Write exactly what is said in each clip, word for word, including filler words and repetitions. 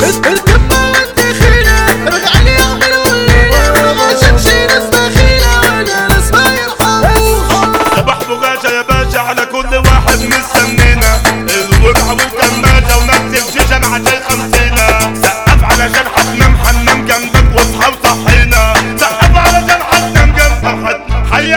الكبة والتخينة رجع لي يعملوا الليلة ما شافش ناس بخيلة ولا ناس ما يرحموا. صباح بغاشة يا باشا على كل واحد مستنينا الوجع والكماشة ونفس الشيشة عشان خمسينا. سقف علشان هتنام حنام جنبك واصحى وصحينا. سقف علشان هتنام جنبك حي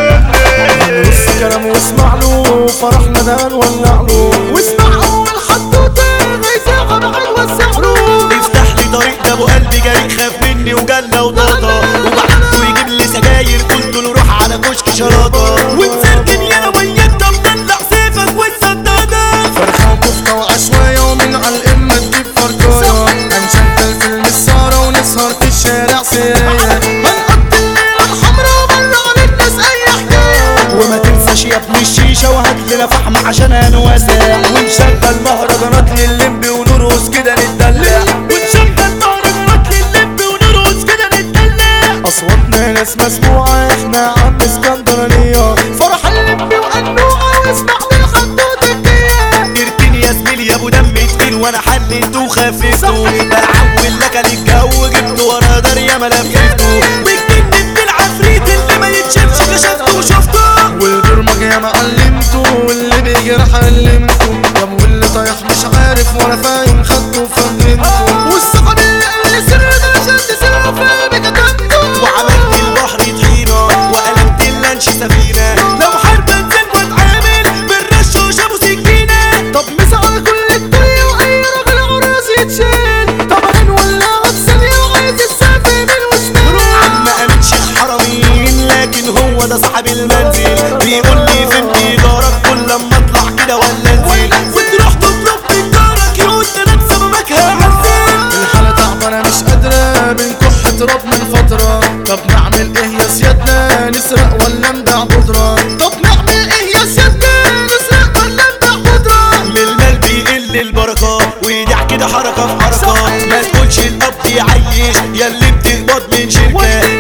حلالي. بص كلام واسمع له فرحنا ده نولع له واسمع اول حدوته غيثاقة بعد وسع له. افتح لي طريق ده ابو قلبي جريء خاف مني وجنة وطاطا وبعته يجيب لي سجاير قلت له روح على كشك شراطة ومسرجن يا وياك طب طلع سيفك والسدادة. فرخة وكفتة وعشواية ومن على القمة تجيب فرقاية هنشغل فيلم السهرة ونسهر في الشارع سرية هنقضي الليلة الحمرا وبرع للناس أي حكاية. وما تنساش يا ابني الشيشة وهات لنا فحم عشان هنواسع ونشغل مهرجانات لللمبي ونرقص كده نتدلع ونشغل مهرجانات لللمبي ونرقص كده نتدلع. أصواتنا ناس مسموعة احنا عم اسكندرانية فرح اللمبي وقنوعة واسمع من خطوط الدية. اركني يا زميلي يا ابو دم تقيل وانا حليته وخففته بعول لك الجو جبته ورا دار يا ما لفيته والجن العفريت اللي ما يتشافش كشفته وشفته والبرمج يا ما علمته واللي بيجرح علمته. طب واللي طايح مش عارف ولا فاهم خدته وفهمته والصحاب اللي قال لي سر ده عشان تسر فاهم كتبته. وعملت البحر طحينة وقلبت اللانش سفينة لو حرب انزل واتعامل بالرش وابو سكينة. طب مسا على كل الدنيا واي راجل عراس يتشال طبعا ولا غسالية وعايز السافي من وشمال. عم امين شيخ حرمين لكن هو ده صاحب المنزل بيقول لي فين ايجارك كل لما اطلع كده ولا انزل وتروح تطلب من جارك يقول ده انا بسببك هعزل. الحالة تعبانة مش قادرة بنكح تراب من فترة. طب نعمل ايه يا سيادنا نسرق ولا نبيع بودرة؟ طب نعمل ايه يا سيادنا نسرق ولا نبيع بودرة؟ من المال بيقل البركة ويدع كده حركة في حركة ما تقولش الاب يعيش يا اللي بتقبض من شركة